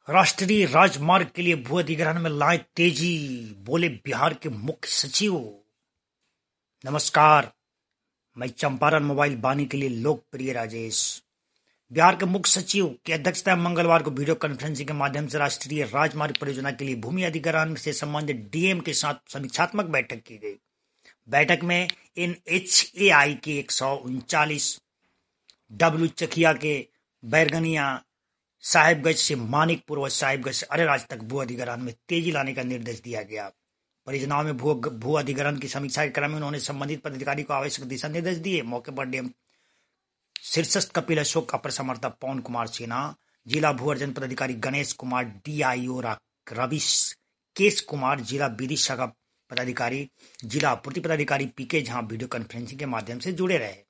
राष्ट्रीय राजमार्ग के लिए भू अधिग्रहण में लाए तेजी, बोले बिहार के मुख्य सचिव। नमस्कार, मैं चंपारण मोबाइल बानी के लिए लोकप्रिय राजेश। बिहार के मुख्य सचिव की अध्यक्षता में मंगलवार को वीडियो कॉन्फ्रेंसिंग के माध्यम से राष्ट्रीय राजमार्ग परियोजना के लिए भूमि अधिग्रहण से संबंधित डीएम के साथ समीक्षात्मक बैठक की गई। बैठक में NHAI के 139 डब्ल्यू चकिया के बैरगनिया साहिबगंज से मानिकपुर व साहिबगंज से अरेराज तक भू अधिग्रहण में तेजी लाने का निर्देश दिया गया। परियोजनाओं में भू अधिग्रहण की समीक्षा के क्रम में उन्होंने संबंधित पदाधिकारी को आवश्यक दिशा निर्देश दिए। मौके पर डीएम शीर्षस्थ कपिल अशोक, अपर समर्थक पवन कुमार सिन्हा, जिला भू अर्जन पदाधिकारी गणेश कुमार, DIO रवि केश कुमार, जिला विधि शाखा पदाधिकारी, जिला आपूर्ति पदाधिकारी PK झा वीडियो कॉन्फ्रेंसिंग के माध्यम से जुड़े रहे।